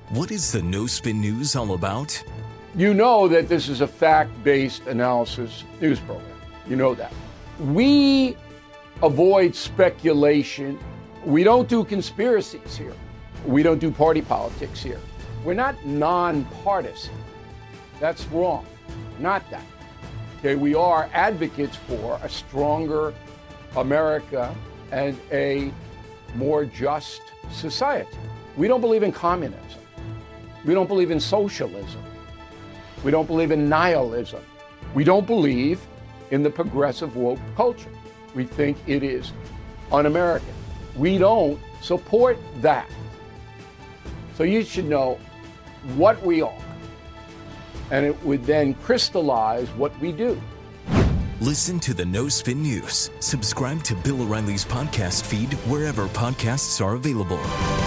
What is the No Spin News all about? You know that this is a fact-based analysis news program. You know that. We avoid speculation. We don't do conspiracies here. We don't do party politics here. We're not nonpartisan. That's wrong. Not that. Okay, we are advocates for a stronger America and a more just society. We don't believe in communism. We don't believe in socialism. We don't believe in nihilism. We don't believe in the progressive woke culture. We think it is un-American. We don't support that. So you should know what we are, and it would then crystallize what we do. Listen to the No Spin News. Subscribe to Bill O'Reilly's podcast feed wherever podcasts are available.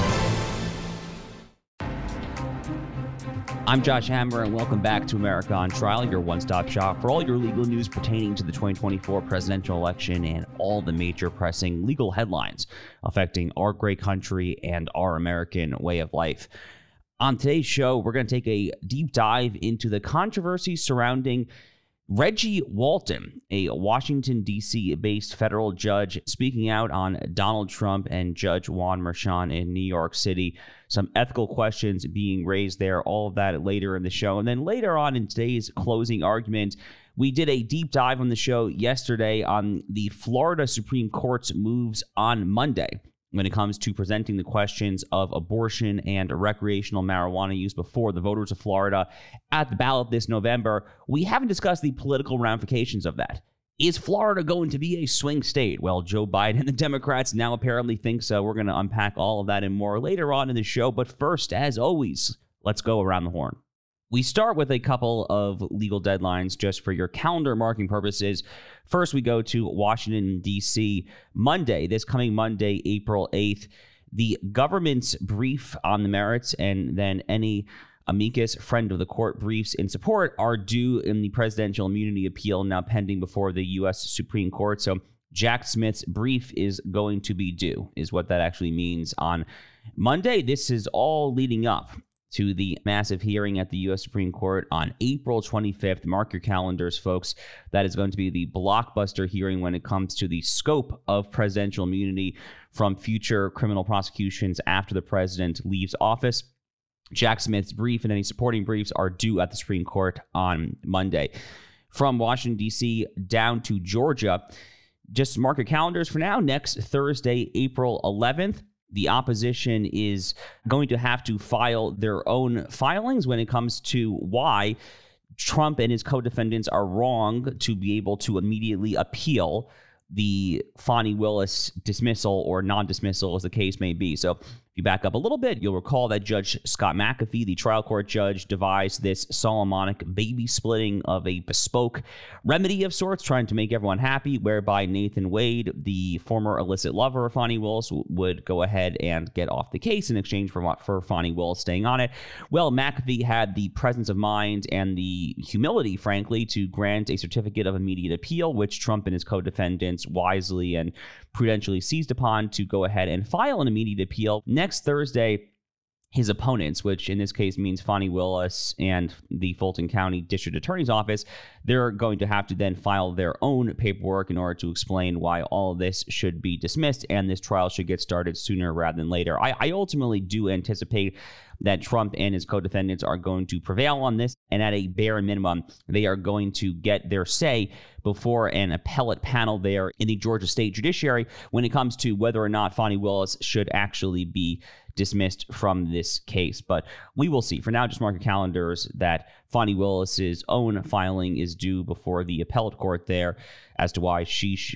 I'm Josh Hammer, and welcome back to America on Trial, your one-stop shop for all your legal news pertaining to the 2024 presidential election and all the major pressing legal headlines affecting our great country and our American way of life. On today's show, we're going to take a deep dive into the controversy surrounding Reggie Walton, a Washington, D.C.-based federal judge speaking out on Donald Trump and Judge Juan Merchan in New York City. Some ethical questions being raised there, all of that later in the show. And then later on in today's closing argument, we did a deep dive on the show yesterday on the Florida Supreme Court's moves on Monday when it comes to presenting the questions of abortion and recreational marijuana use before the voters of Florida at the ballot this November. We haven't discussed the political ramifications of that. Is Florida going to be a swing state? Well, Joe Biden and the Democrats now apparently think so. We're going to unpack all of that and more later on in the show. But first, as always, let's go around the horn. We start with a couple of legal deadlines just for your calendar marking purposes. First, we go to Washington, D.C. Monday, this coming Monday, April 8th. The government's brief on the merits and then any amicus friend of the court briefs in support are due in the presidential immunity appeal now pending before the U.S. Supreme Court. So Jack Smith's brief is going to be due, is what that actually means on Monday. This is all leading up to the massive hearing at the U.S. Supreme Court on April 25th. Mark your calendars, folks. That is going to be the blockbuster hearing when it comes to the scope of presidential immunity from future criminal prosecutions after the president leaves office. Jack Smith's brief and any supporting briefs are due at the Supreme Court on Monday. From Washington, D.C. down to Georgia, just mark your calendars for now. Next Thursday, April 11th, the opposition is going to have to file their own filings when it comes to why Trump and his co-defendants are wrong to be able to immediately appeal the Fani Willis dismissal or non-dismissal, as the case may be. So if you back up a little bit, you'll recall that Judge Scott McAfee, the trial court judge, devised this Solomonic baby splitting of a bespoke remedy of sorts, trying to make everyone happy, whereby Nathan Wade, the former illicit lover of Fani Willis, would go ahead and get off the case in exchange for Fani Willis staying on it. Well, McAfee had the presence of mind and the humility, frankly, to grant a certificate of immediate appeal, which Trump and his co-defendants wisely and prudentially seized upon to go ahead and file an immediate appeal. Next Thursday, his opponents, which in this case means Fani Willis and the Fulton County District Attorney's Office, they're going to have to then file their own paperwork in order to explain why all of this should be dismissed and this trial should get started sooner rather than later. I ultimately do anticipate that Trump and his co-defendants are going to prevail on this, and at a bare minimum, they are going to get their say before an appellate panel there in the Georgia State Judiciary when it comes to whether or not Fani Willis should actually be dismissed from this case. But we will see. For now, just mark your calendars that Fani Willis's own filing is due before the appellate court there as to why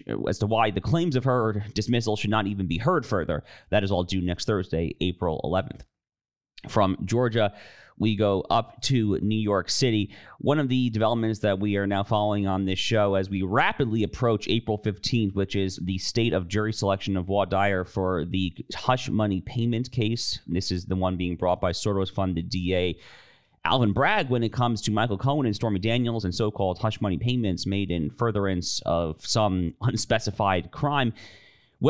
the claims of her dismissal should not even be heard further. That is all due next Thursday, April 11th. From Georgia, we go up to New York City. One of the developments that we are now following on this show as we rapidly approach April 15th, which is the state of jury selection of voir dire for the hush money payment case. This is the one being brought by Soros-funded DA Alvin Bragg when it comes to Michael Cohen and Stormy Daniels and so-called hush money payments made in furtherance of some unspecified crime. Well,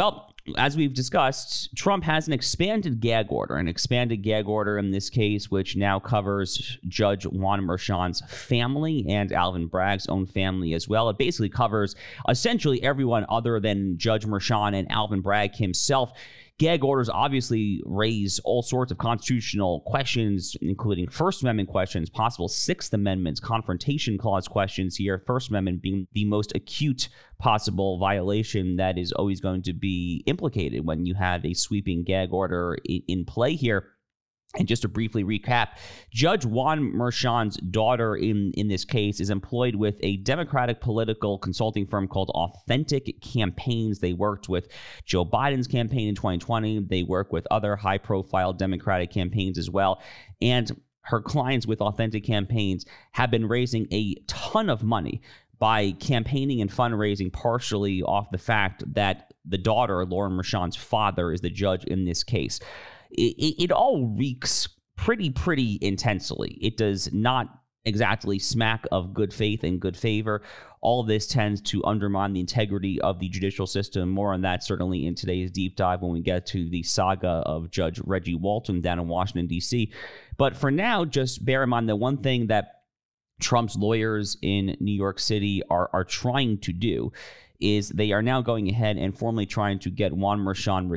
as we've discussed, Trump has an expanded gag order in this case, which now covers Judge Juan Merchan's family and Alvin Bragg's own family as well. It basically covers essentially everyone other than Judge Merchan and Alvin Bragg himself. Gag orders obviously raise all sorts of constitutional questions, including First Amendment questions, possible Sixth Amendment Confrontation Clause questions here. First Amendment being the most acute possible violation that is always going to be implicated when you have a sweeping gag order in play here. And just to briefly recap, Judge Juan Merchan's daughter in this case is employed with a Democratic political consulting firm called Authentic Campaigns. They worked with Joe Biden's campaign in 2020. They work with other high-profile Democratic campaigns as well. And her clients with Authentic Campaigns have been raising a ton of money by campaigning and fundraising partially off the fact that the daughter, Lauren Merchan's father, is the judge in this case. It all reeks pretty intensely. It does not exactly smack of good faith and good favor. All of this tends to undermine the integrity of the judicial system. More on that certainly in today's deep dive when we get to the saga of Judge Reggie Walton down in Washington, D.C. But for now, just bear in mind that one thing that Trump's lawyers in New York City are trying to do is they are now going ahead and formally trying to get Juan Merchan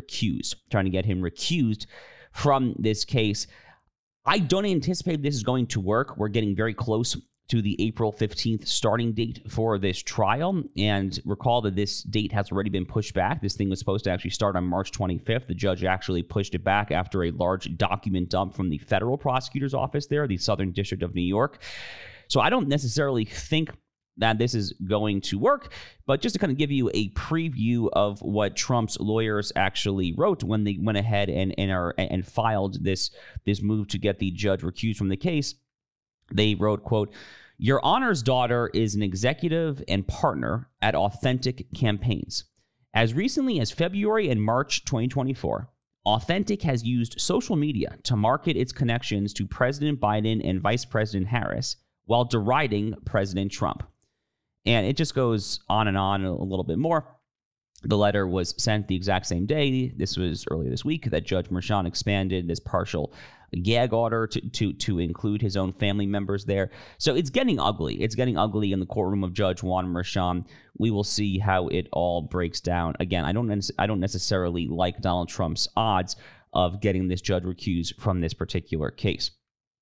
recused from this case. I don't anticipate this is going to work. We're getting very close to the April 15th starting date for this trial. And recall that this date has already been pushed back. This thing was supposed to actually start on March 25th. The judge actually pushed it back after a large document dump from the federal prosecutor's office there, the Southern District of New York. So I don't necessarily think that this is going to work, but just to kind of give you a preview of what Trump's lawyers actually wrote when they went ahead and filed this move to get the judge recused from the case, they wrote, quote, "Your Honor's daughter is an executive and partner at Authentic Campaigns. As recently as February and March 2024, Authentic has used social media to market its connections to President Biden and Vice President Harris while deriding President Trump." And it just goes on and on a little bit more. The letter was sent the exact same day. This was earlier this week that Judge Merchan expanded this partial gag order to include his own family members there. So it's getting ugly. It's getting ugly in the courtroom of Judge Juan Merchan. We will see how it all breaks down. Again, I don't necessarily like Donald Trump's odds of getting this judge recused from this particular case.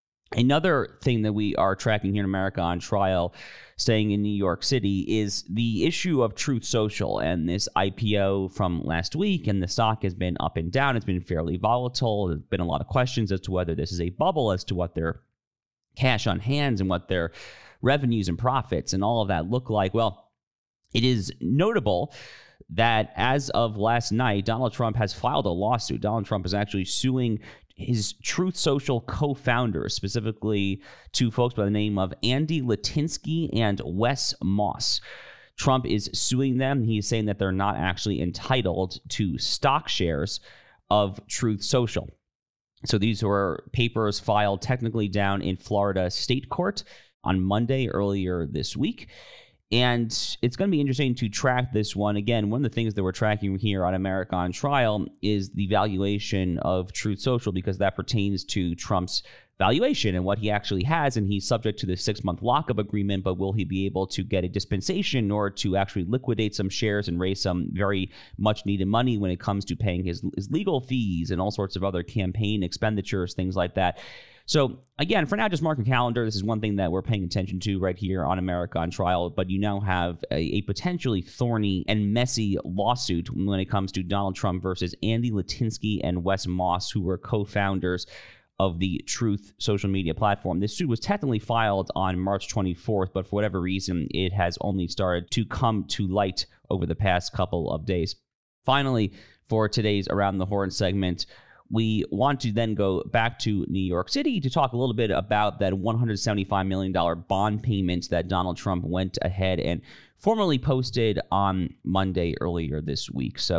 Another thing that we are tracking here in America on Trial, staying in New York City, is the issue of Truth Social and this IPO from last week. And the stock has been up and down. It's been fairly volatile. There's been a lot of questions as to whether this is a bubble, as to what their cash on hands and what their revenues and profits and all of that look like. Well, it is notable that as of last night, Donald Trump has filed a lawsuit. Donald Trump is actually suing his Truth Social co-founders, specifically two folks by the name of Andy Litinsky and Wes Moss. Trump is suing them. He's saying that they're not actually entitled to stock shares of Truth Social. So these were papers filed technically down in Florida State Court on Monday earlier this week. And it's going to be interesting to track this one. Again, one of the things that we're tracking here on America on Trial is the valuation of Truth Social, because that pertains to Trump's valuation and what he actually has. And he's subject to the 6-month lockup agreement, but will he be able to get a dispensation in order to actually liquidate some shares and raise some very much needed money when it comes to paying his legal fees and all sorts of other campaign expenditures, things like that. So again, for now, just mark your calendar. This is one thing that we're paying attention to right here on America on Trial, but you now have a potentially thorny and messy lawsuit when it comes to Donald Trump versus Andy Litinsky and Wes Moss, who were co-founders of the Truth social media platform. This suit was technically filed on March 24th, but for whatever reason, it has only started to come to light over the past couple of days. Finally, for today's Around the Horn segment, we want to then go back to New York City to talk a little bit about that $175 million bond payment that Donald Trump went ahead and formally posted on Monday earlier this week. So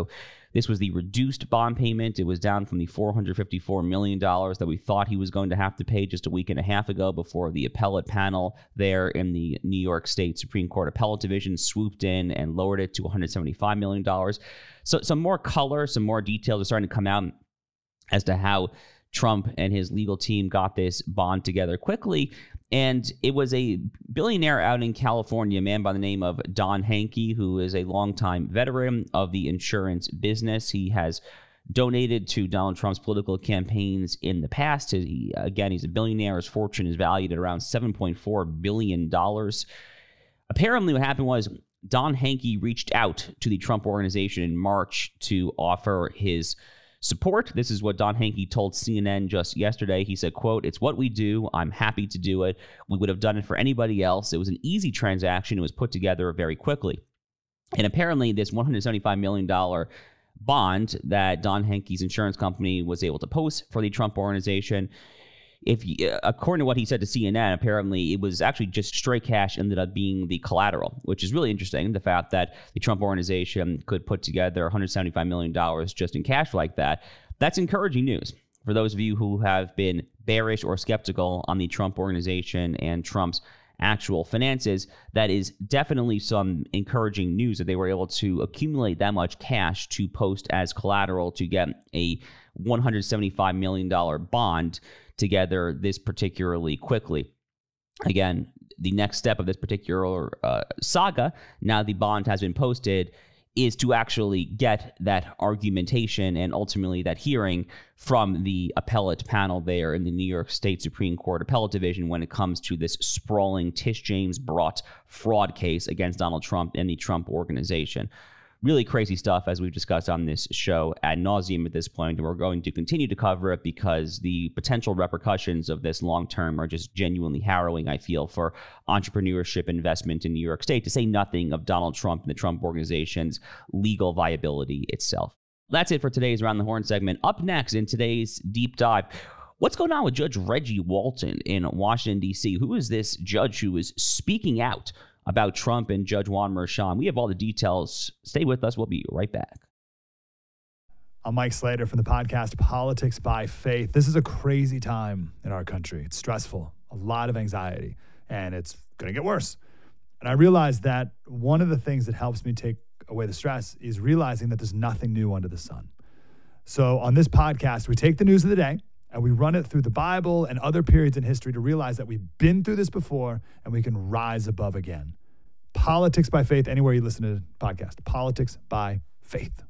This was the reduced bond payment. It was down from the $454 million that we thought he was going to have to pay just a week and a half ago before the appellate panel there in the New York State Supreme Court Appellate Division swooped in and lowered it to $175 million. So some more color, some more details are starting to come out as to how Trump and his legal team got this bond together quickly. And it was a billionaire out in California, a man by the name of Don Henke, who is a longtime veteran of the insurance business. He has donated to Donald Trump's political campaigns in the past. He's a billionaire. His fortune is valued at around $7.4 billion. Apparently what happened was Don Henke reached out to the Trump organization in March to offer his support. This is what Don Henke told CNN just yesterday. He said, quote, "It's what we do. I'm happy to do it. We would have done it for anybody else. It was an easy transaction. It was put together very quickly." And apparently this $175 million bond that Don Henke's insurance company was able to post for the Trump organization, according to what he said to CNN, apparently it was actually just straight cash ended up being the collateral, which is really interesting. The fact that the Trump organization could put together $175 million just in cash like that, that's encouraging news. For those of you who have been bearish or skeptical on the Trump organization and Trump's actual finances, that is definitely some encouraging news that they were able to accumulate that much cash to post as collateral to get a $175 million bond together this particularly quickly. Again, the next step of this particular saga, now the bond has been posted, is to actually get that argumentation and ultimately that hearing from the appellate panel there in the New York State Supreme Court Appellate Division when it comes to this sprawling Tish James brought fraud case against Donald Trump and the Trump organization. Really crazy stuff, as we've discussed on this show ad nauseum at this point, and we're going to continue to cover it because the potential repercussions of this long term are just genuinely harrowing, I feel, for entrepreneurship investment in New York State, to say nothing of Donald Trump and the Trump organization's legal viability itself. That's it for today's Around the Horn segment. Up next in today's deep dive, what's going on with Judge Reggie Walton in Washington, D.C.? Who is this judge who is speaking out about Trump and Judge Juan Merchan? We have all the details. Stay with us. We'll be right back. I'm Mike Slater from the podcast Politics by Faith. This is a crazy time in our country. It's stressful, a lot of anxiety, and it's going to get worse. And I realized that one of the things that helps me take away the stress is realizing that there's nothing new under the sun. So on this podcast, we take the news of the day and we run it through the Bible and other periods in history to realize that we've been through this before and we can rise above again. Politics by Faith, anywhere you listen to the podcast. Politics by Faith.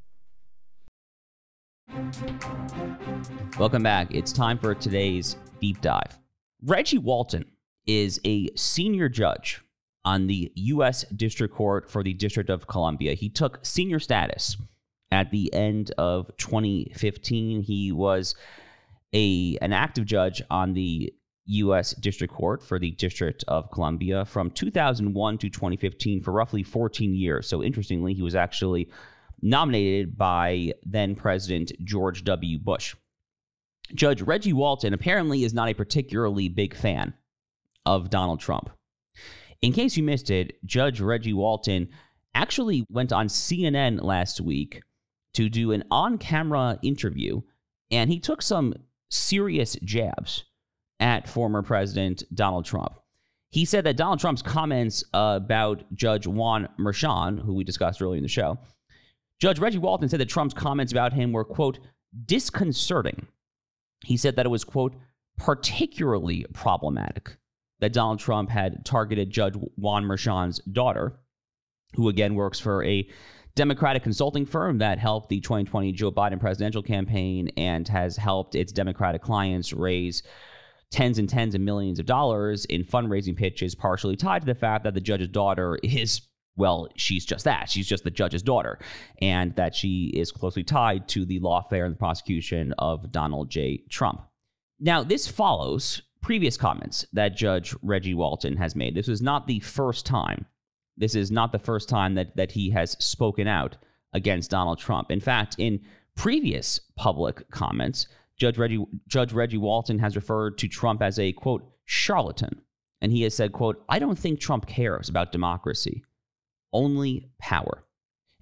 Welcome back. It's time for today's deep dive. Reggie Walton is a senior judge on the U.S. District Court for the District of Columbia. He took senior status at the end of 2015. He was an active judge on the U.S. District Court for the District of Columbia from 2001 to 2015 for roughly 14 years. So interestingly, he was actually nominated by then President George W. Bush. Judge Reggie Walton apparently is not a particularly big fan of Donald Trump. In case you missed it, Judge Reggie Walton actually went on CNN last week to do an on-camera interview, and he took some serious jabs at former President Donald Trump. He said that Donald Trump's comments about Judge Juan Merchan, who we discussed earlier in the show, Judge Reggie Walton said that Trump's comments about him were, quote, disconcerting. He said that it was, quote, particularly problematic that Donald Trump had targeted Judge Juan Merchan's daughter, who again works for a Democratic consulting firm that helped the 2020 Joe Biden presidential campaign and has helped its Democratic clients raise tens and tens of millions of dollars in fundraising pitches, partially tied to the fact that the judge's daughter is, well, she's just that. She's just the judge's daughter, and that she is closely tied to the lawfare and the prosecution of Donald J. Trump. Now, this follows previous comments that Judge Reggie Walton has made. This is not the first time. This is not the first time that he has spoken out against Donald Trump. In fact, in previous public comments, Judge Reggie Walton has referred to Trump as a, quote, charlatan. And he has said, quote, I don't think Trump cares about democracy, only power.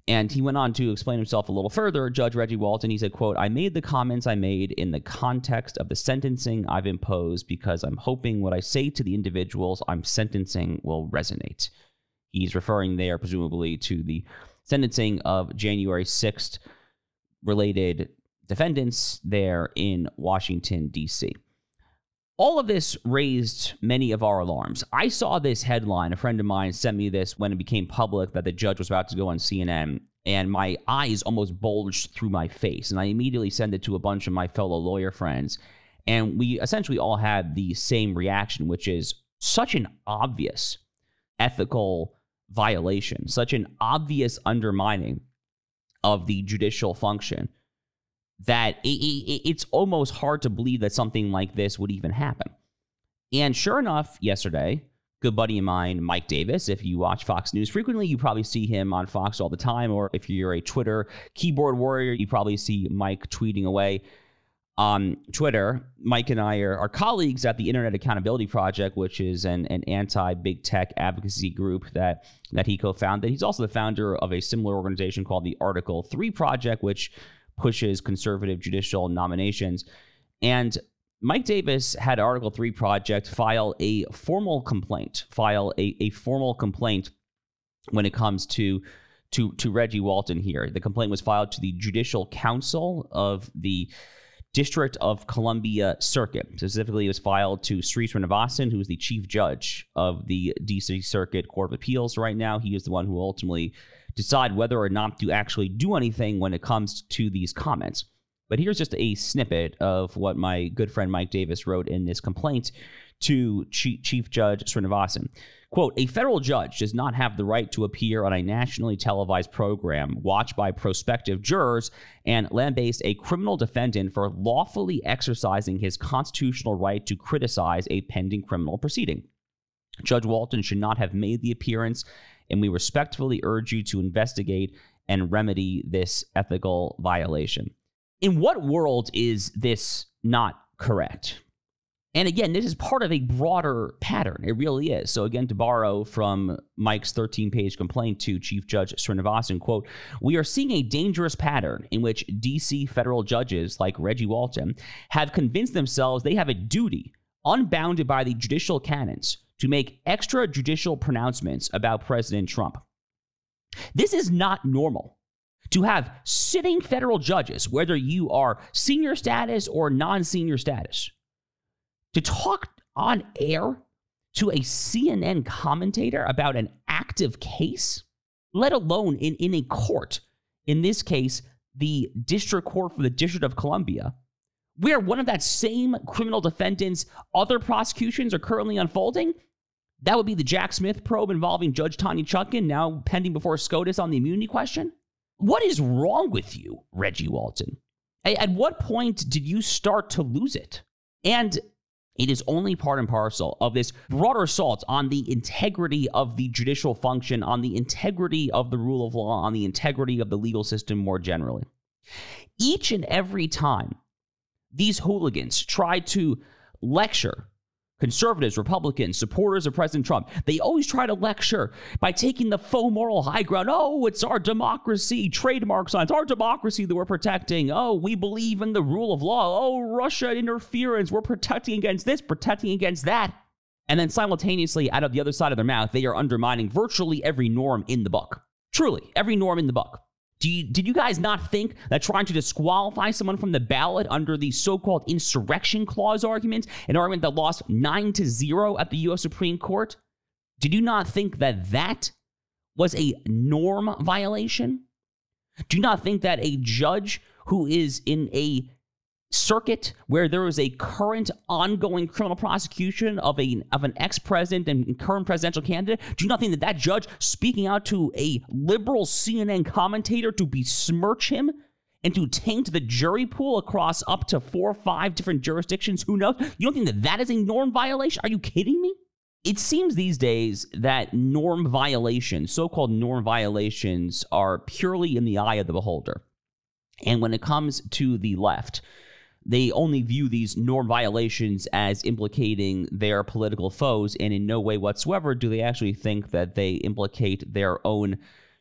And he went on to explain himself a little further. Judge Reggie Walton, he said, quote, "I made the comments I made in the context of the sentencing I've imposed because I'm hoping what I say to the individuals I'm sentencing will resonate." He's referring there presumably to the sentencing of January 6th related defendants there in Washington, D.C. All of this raised many of our alarms. I saw this headline. A friend of mine sent me this when it became public that the judge was about to go on CNN, and my eyes almost bulged through my face. And I immediately sent it to a bunch of my fellow lawyer friends. And we essentially all had the same reaction, which is such an obvious ethical violation, such an obvious undermining of the judicial function, that it's almost hard to believe that something like this would even happen. And sure enough, yesterday, good buddy of mine, Mike Davis, if you watch Fox News frequently, you probably see him on Fox all the time, or if you're a Twitter keyboard warrior, you probably see Mike tweeting away on Twitter. Mike and I are colleagues at the Internet Accountability Project, which is an anti-big tech advocacy group that he co-founded. He's also the founder of a similar organization called the Article 3 Project, which pushes conservative judicial nominations. And Mike Davis had Article 3 Project file a formal complaint when it comes to Reggie Walton here. The complaint was filed to the Judicial Council of the District of Columbia Circuit. Specifically, it was filed to Sri Srinivasan, who is the chief judge of the D.C. Circuit Court of Appeals right now. He is the one who ultimately decide whether or not to actually do anything when it comes to these comments. But here's just a snippet of what my good friend Mike Davis wrote in this complaint to Chief Judge Srinivasan. Quote, "A federal judge does not have the right to appear on a nationally televised program watched by prospective jurors and lambaste a criminal defendant for lawfully exercising his constitutional right to criticize a pending criminal proceeding. Judge Walton should not have made the appearance, and we respectfully urge you to investigate and remedy this ethical violation." In what world is this not correct? And again, this is part of a broader pattern. It really is. So again, to borrow from Mike's 13-page complaint to Chief Judge Srinivasan, quote, "We are seeing a dangerous pattern in which D.C. federal judges like Reggie Walton have convinced themselves they have a duty, unbounded by the judicial canons, to make extrajudicial pronouncements about President Trump. This is not normal. To have sitting federal judges, whether you are senior status or non-senior status, to talk on air to a CNN commentator about an active case, let alone in a court, in this case, the District Court for the District of Columbia, where one of that same criminal defendant's other prosecutions are currently unfolding. That would be the Jack Smith probe involving Judge Tanya Chutkan, now pending before SCOTUS on the immunity question. What is wrong with you, Reggie Walton? At what point did you start to lose it? And it is only part and parcel of this broader assault on the integrity of the judicial function, on the integrity of the rule of law, on the integrity of the legal system more generally. Each and every time these hooligans try to lecture conservatives, Republicans, supporters of President Trump, they always try to lecture by taking the faux moral high ground. Oh, it's our democracy, trademarks on it's our democracy that we're protecting. Oh, we believe in the rule of law. Oh, Russia interference. We're protecting against this, protecting against that. And then simultaneously, out of the other side of their mouth, they are undermining virtually every norm in the book. Truly, every norm in the book. Did you guys not think that trying to disqualify someone from the ballot under the so-called insurrection clause argument, an argument that lost 9-0 at the U.S. Supreme Court, did you not think that that was a norm violation? Do you not think that a judge who is in a circuit where there is a current ongoing criminal prosecution of an ex-president and current presidential candidate, do you not think that that judge speaking out to a liberal CNN commentator to besmirch him and to taint the jury pool across up to 4 or 5 different jurisdictions, who knows? You don't think that that is a norm violation? Are you kidding me? It seems these days that norm violations, so-called norm violations, are purely in the eye of the beholder. And when it comes to the left, they only view these norm violations as implicating their political foes, and in no way whatsoever do they actually think that they implicate their own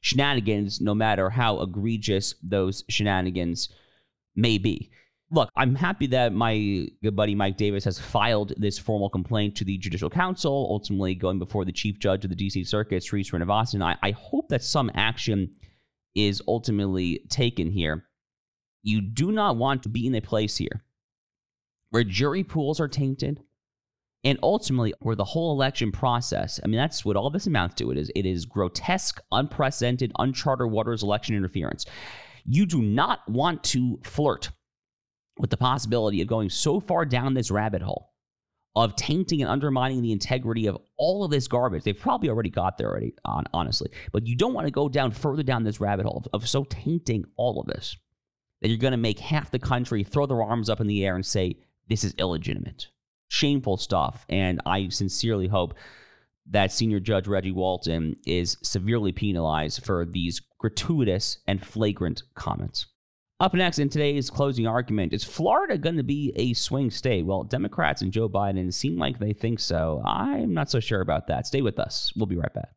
shenanigans, no matter how egregious those shenanigans may be. Look, I'm happy that my good buddy Mike Davis has filed this formal complaint to the Judicial Council, ultimately going before the Chief Judge of the D.C. Circuit, Sri Srinivasan. I hope that some action is ultimately taken here. You do not want to be in a place here where jury pools are tainted, and ultimately where the whole election process, I mean, that's what all this amounts to. It is grotesque, unprecedented, uncharted waters election interference. You do not want to flirt with the possibility of going so far down this rabbit hole of tainting and undermining the integrity of all of this garbage. They've probably already got there already, honestly. But you don't want to go down further down this rabbit hole of so tainting all of this that you're going to make half the country throw their arms up in the air and say, this is illegitimate. Shameful stuff. And I sincerely hope that Senior Judge Reggie Walton is severely penalized for these gratuitous and flagrant comments. Up next in today's closing argument, is Florida going to be a swing state? Well, Democrats and Joe Biden seem like they think so. I'm not so sure about that. Stay with us. We'll be right back.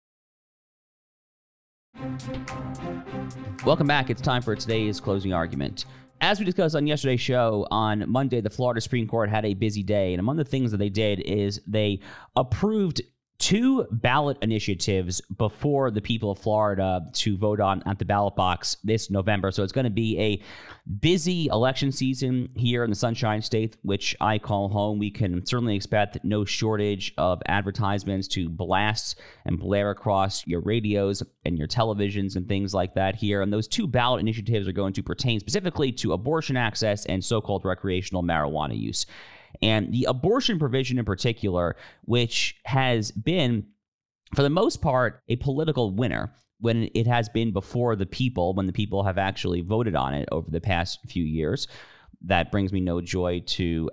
Welcome back. It's time for today's closing argument. As we discussed on yesterday's show, on Monday, the Florida Supreme Court had a busy day. And among the things that they did is they approved 2 ballot initiatives before the people of Florida to vote on at the ballot box this November. So it's going to be a busy election season here in the Sunshine State, which I call home. We can certainly expect no shortage of advertisements to blast and blare across your radios and your televisions and things like that here. And those 2 ballot initiatives are going to pertain specifically to abortion access and so-called recreational marijuana use. And the abortion provision in particular, which has been, for the most part, a political winner when it has been before the people, when the people have actually voted on it over the past few years. That brings me no joy to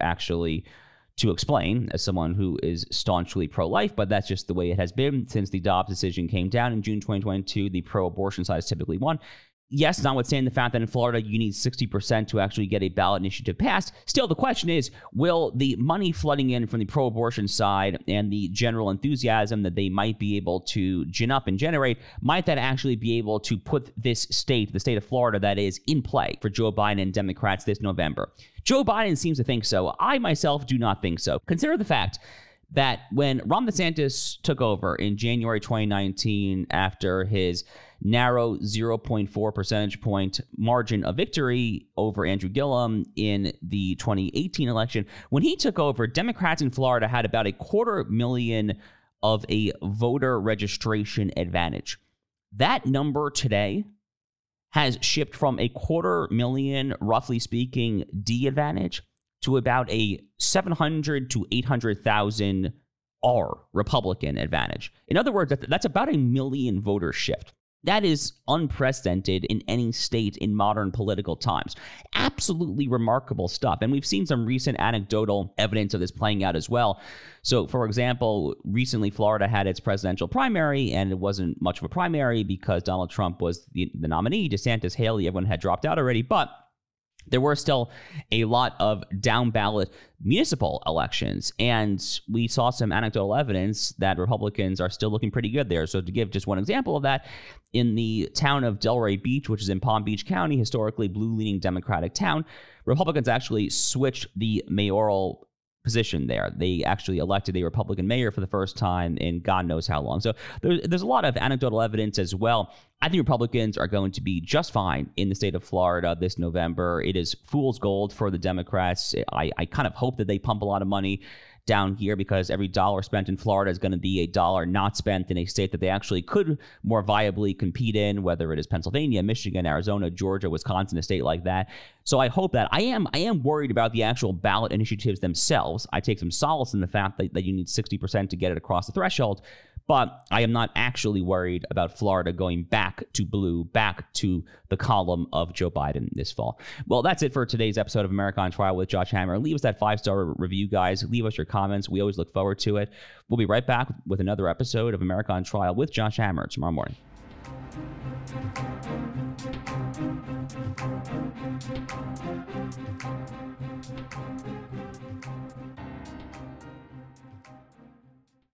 explain as someone who is staunchly pro-life, but that's just the way it has been since the Dobbs decision came down in June 2022. The pro-abortion side has typically won. Yes, notwithstanding the fact that in Florida you need 60% to actually get a ballot initiative passed, still the question is, will the money flooding in from the pro-abortion side and the general enthusiasm that they might be able to gin up and generate, might that actually be able to put this state, the state of Florida, that is in play for Joe Biden and Democrats this November? Joe Biden seems to think so. I myself do not think so. Consider the fact that when Ron DeSantis took over in January 2019 after his narrow 0.4 percentage point margin of victory over Andrew Gillum in the 2018 election, when he took over, Democrats in Florida had about 250,000 of a voter registration advantage. That number today has shipped from 250,000, roughly speaking, D advantage to about a 700 to 800,000 R Republican advantage. In other words, that's about 1 million voter shift. That is unprecedented in any state in modern political times. Absolutely remarkable stuff. And we've seen some recent anecdotal evidence of this playing out as well. So, for example, recently Florida had its presidential primary, and it wasn't much of a primary because Donald Trump was the nominee. DeSantis, Haley, everyone had dropped out already. But there were still a lot of down-ballot municipal elections, and we saw some anecdotal evidence that Republicans are still looking pretty good there. So to give just one example of that, in the town of Delray Beach, which is in Palm Beach County, historically blue-leaning Democratic town, Republicans actually switched the mayoral position there. They actually elected a Republican mayor for the first time in God knows how long. So there's a lot of anecdotal evidence as well. I think Republicans are going to be just fine in the state of Florida this November. It is fool's gold for the Democrats. I kind of hope that they pump a lot of money down here because every dollar spent in Florida is going to be a dollar not spent in a state that they actually could more viably compete in, whether it is Pennsylvania, Michigan, Arizona, Georgia, Wisconsin, a state like that. So I hope that I am worried about the actual ballot initiatives themselves. I take some solace in the fact that you need 60% to get it across the threshold. But I am not actually worried about Florida going back to blue, back to the column of Joe Biden this fall. Well, that's it for today's episode of America on Trial with Josh Hammer. Leave us that 5-star review, guys. Leave us your comments. We always look forward to it. We'll be right back with another episode of America on Trial with Josh Hammer tomorrow morning.